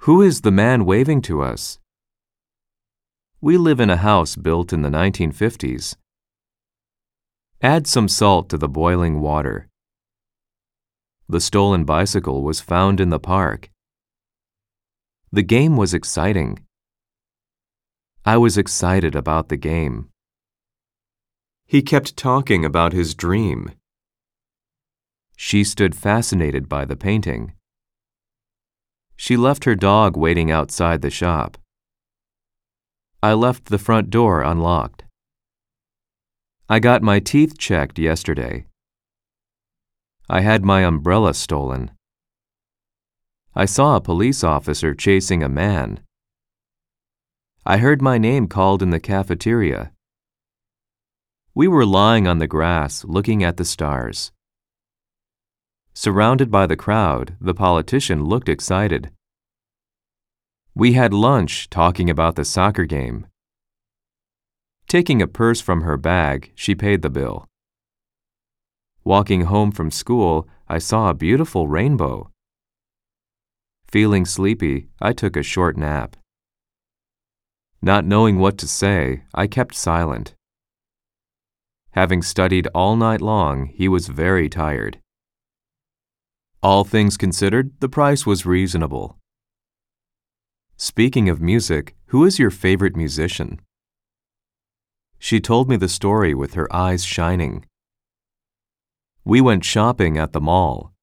Who is the man waving to us? We live in a house built in the 1950s. Add some salt to the boiling water. The stolen bicycle was found in the park. The game was exciting. I was excited about the game. He kept talking about his dream. She stood fascinated by the painting. She left her dog waiting outside the shop. I left the front door unlocked. I got my teeth checked yesterday. I had my umbrella stolen. I saw a police officer chasing a man. I heard my name called in the cafeteria. We were lying on the grass looking at the stars. Surrounded by the crowd, the politician looked excited. We had lunch talking about the soccer game. Taking a purse from her bag, she paid the bill. Walking home from school, I saw a beautiful rainbow. Feeling sleepy, I took a short nap. Not knowing what to say, I kept silent. Having studied all night long, he was very tired. All things considered, the price was reasonable. Speaking of music, who is your favorite musician? She told me the story with her eyes shining. We went shopping at the mall.